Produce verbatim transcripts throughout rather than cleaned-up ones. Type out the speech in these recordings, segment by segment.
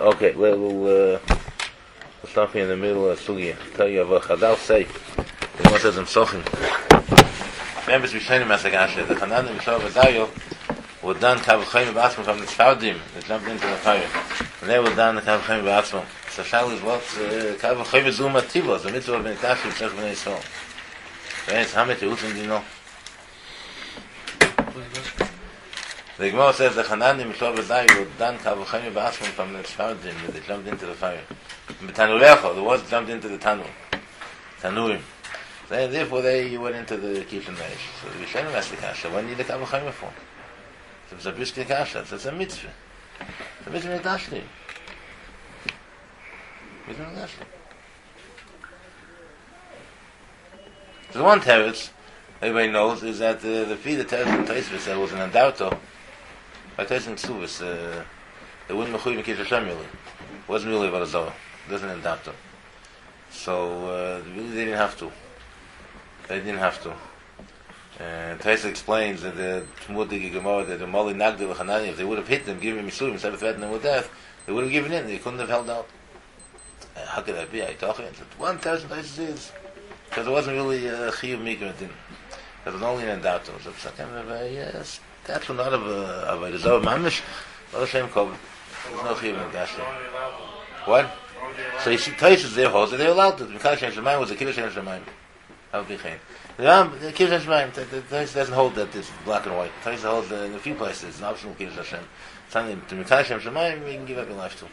Okay, we'll, we'll, uh, we'll stop here in the middle of Sugya. I'll tell you what Chazal say. The one says in Sochin. Members Rishonim Masagasha, the Chananim Yisrael Vazayo were done Kavachayim B'atzmah from the Tzfardim that jumped into the fire. And they were done Kavachayim B'atzmah. So Shal is what Kavachayim Zuma Tivos, the mitzvah of Ben Kashim, Tzach B'nai Yisrael. Yes, how many Yehudim do you know? The Gemara says the Chananim Yisrael Vazayo were done Kavachayim B'atzmah from the Tzfardim that they jumped into the fire. B'Tanurecho, the ones jumped into the Tanu. Tanurim. They, therefore, they went into the Kishan Reish. So the Rishonim asked the Kasha, what do you need the Kavachayim for? So it's a Brishke Kasha, so it's a mitzvah. It's a mitzvah Megdashli. Mitzvah Megdashli. So the one teretz, everybody knows, is that uh, the fee the teretz in Teisvis said was an andauto. By Teisvis in Tzuvis, uh, they wouldn't mechuy Mekish Hashem really. It wasn't really about a Zohar. It wasn't an andauto. So, uh, really they didn't have to. They didn't have to. And Taisa explains that the Tmudigi Gemara, that the Moli Nagdil Hanani, if they would have hit them, given them Misurim, instead of threatening them with death, they would have given in. They couldn't have held out. Uh, how could that be? I talk it. One thousand Taisa is. Because it wasn't really a Chiyuv Mikra. It was only an Endato. So it's like, yes, that's not of a, of a Zohar Mamish, not a Shem Kovet. There's no Chiyuv in Gasha. What? So you see, Taisa is there, holds, they're allowed to. Mikal Shem Shemaim was a Kiddush Shem Shemaim. The Ram, the Kiddush Hashem, the Taisa doesn't hold that it's black and white. The Taisa holds in a few places. It's an optional Kiddush Hashem. Something to Mikal Hashem Shemaim, you can give up your life to.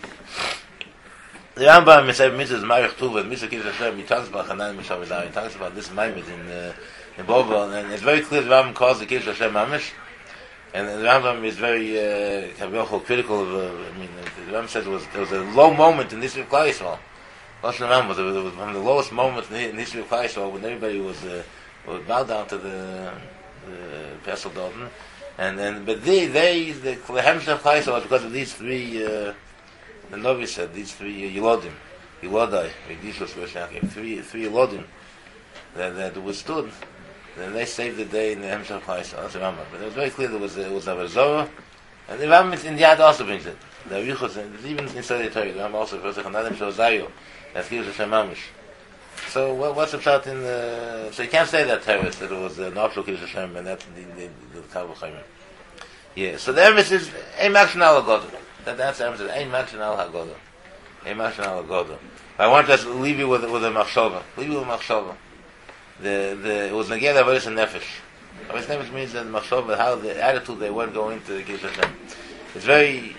The Rambam in Sefer Mitzvahs Marich Tuva, Mitzvah Kiddush Hashem, he talks about Chananim Yisrael Vazayo. He talks about this Maimed in uh, in Bobo, and it's very clear the Rambam calls the Kiddush Hashem Mamish, and the Rambam is very uh, critical of. Uh, I mean, the Rambam says there was there was a low moment in this of Klal Yisrael. Lashon Ram was, was one of the lowest moments in the history of Klal Yisrael when everybody was uh, was bowed down to the the Pesach Dalton, and then but they they the the Hemshech of Klal Yisrael was because of these three. Uh, the Novi said these three uh, Yilodim, Yilodai, three three Yilodim that that withstood. Then they saved the day in the Hemshech of Klal Yisrael. That's the Rambam. But it was very clear there was uh, it was a Zorah, and the Rambam in the Yad also brings it. The Arichos, even inside the Torah, the Rambam also refers to Chananim Yisrael Vazayo. That's Kiddush Hashem Mamish. So what, what's the shot in the? So you can't say that terrorist that it was an optional Kiddush Hashem and that's the the, the, the Kavachayim. Yeah. So the emphasis is ein makshan al hagodah. That that's the emphasis. Ein makshan al hagodah. Ein makshan al hagodah. I want to just leave you with with a machshava. Leave you with a machshava. The the it was neged avodas nefesh. Avodas nefesh means that machshava, how the attitude they weren't going to the Kiddush Hashem. It's very.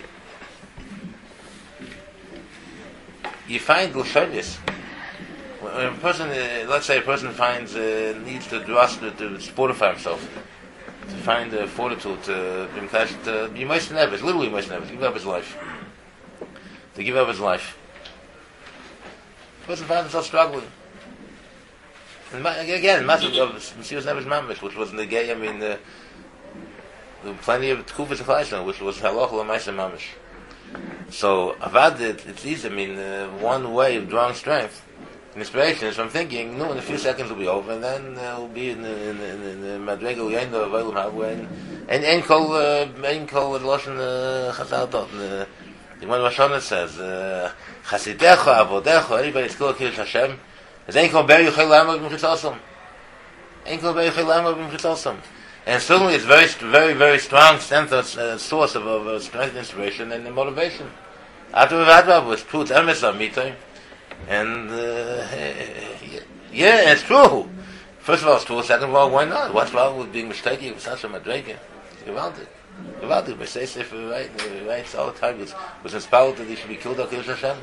You find Lushanis. When a person, uh, let's say a person finds, uh, needs to trust, to, to fortify himself, to find uh, fortitude, to, to be most nervous, literally most nervous, to give up his life. To give up his life. The person finds himself struggling. And again, massive of Mesilas Nefesh Mamish, which was in the gay, I mean, uh, there were plenty of Tkufas of Chayson, which was Halach L'Maisa Mamish. So Avad, it, it's easy. I mean, uh, one way of drawing strength and inspiration is from thinking, no, in a few seconds will be over, and then uh, we'll be in the in the in the Madrega Yenda of Eilam Habu, and and Ein Kol Ein Kol Loshen Chazal Tot. The one Rosh Hashanah says, Chasidecha Avodecha. Anybody still a Kiddush Hashem? Is Ein Kol Beri Yochel Lama B'Mchitzasam? Ein Kol Beri Yochel Lama B'Mchitzasam. And certainly it's very, very, very strong sense of uh, source of, of, of strength, inspiration, and motivation. After Vadvav was true, it's emes amitai, and uh, yeah, it's true. First of all, it's true. Second of all, why not? What's wrong with being mistaken with such a madrega? Gewaltig, gewaltig. We say Sefer right, right all the time. It was inspired that he should be killed on Kiddush Hashem.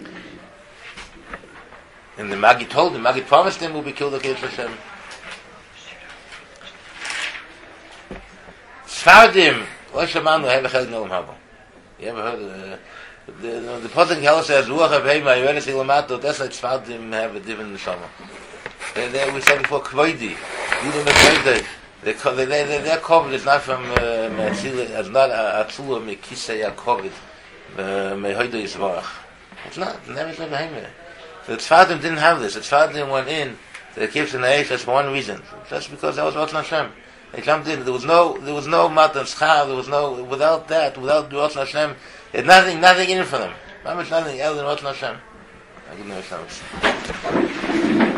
And the Magi told him, Magi promised him, will be killed on Kiddush Hashem. Sfardim, what Shamanu have a chel in Olam Haba. You ever heard of the the the Pasuk Halacha says Ruach Haveima Yerenes Ilamato. That's like Sfardim have a different neshama. They they we said before Kvoidi, Yudam Kvoidi. The the their COVID is not from Metzila, it's not Atzula Mekisei COVID Mehoido Yisvarach. It's not. Never said Beheimah. The Tzfardim didn't have this. The Tzfardim went in. They kept in the age. That's one reason. That's because that was Ratzon Hashem. They jumped in. There was no, there was no matan schar. There was no, without that, without Ratzon Hashem, there's nothing, nothing in it for them. Mamish not in Yelden, what Hashem. I give no chance.